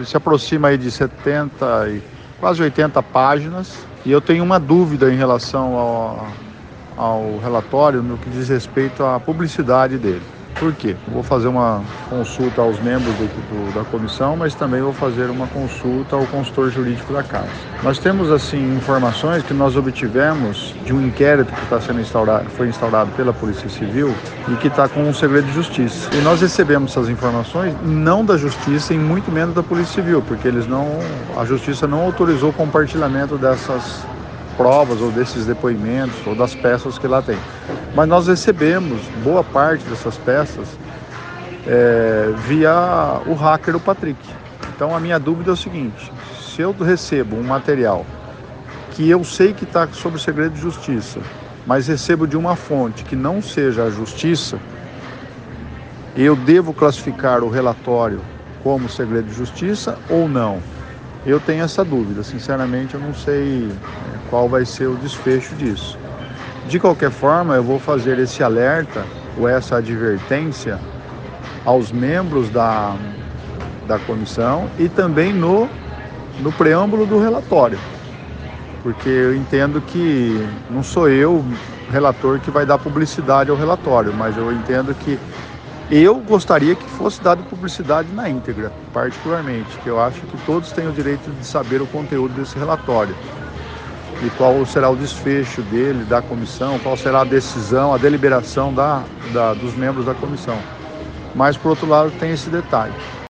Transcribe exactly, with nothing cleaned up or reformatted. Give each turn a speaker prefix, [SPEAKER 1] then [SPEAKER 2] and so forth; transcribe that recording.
[SPEAKER 1] ele se aproxima aí de setenta e quase oitenta páginas, e eu tenho uma dúvida em relação ao, ao relatório no que diz respeito à publicidade dele. Por quê? Eu vou fazer uma consulta aos membros do, do, da comissão, mas também vou fazer uma consulta ao consultor jurídico da casa. Nós temos, assim, informações que nós obtivemos de um inquérito que está sendo instaurado, foi instaurado pela Polícia Civil e que está com um segredo de justiça. E nós recebemos essas informações não da Justiça e muito menos da Polícia Civil, porque eles não, a Justiça não autorizou o compartilhamento dessas provas ou desses depoimentos ou das peças que lá tem. Mas nós recebemos boa parte dessas peças é, via o hacker, o Patrick. Então a minha dúvida é o seguinte: se eu recebo um material que eu sei que está sob segredo de justiça, mas recebo de uma fonte que não seja a Justiça, eu devo classificar o relatório como segredo de justiça ou não? Eu tenho essa dúvida, sinceramente eu não sei qual vai ser o desfecho disso. De qualquer forma, eu vou fazer esse alerta ou essa advertência aos membros da, da comissão e também no, no preâmbulo do relatório, porque eu entendo que não sou eu, relator, que vai dar publicidade ao relatório, mas eu entendo que eu gostaria que fosse dada publicidade na íntegra, particularmente, que eu acho que todos têm o direito de saber o conteúdo desse relatório e qual será o desfecho dele, da comissão, qual será a decisão, a deliberação da, da, dos membros da comissão. Mas, por outro lado, tem esse detalhe.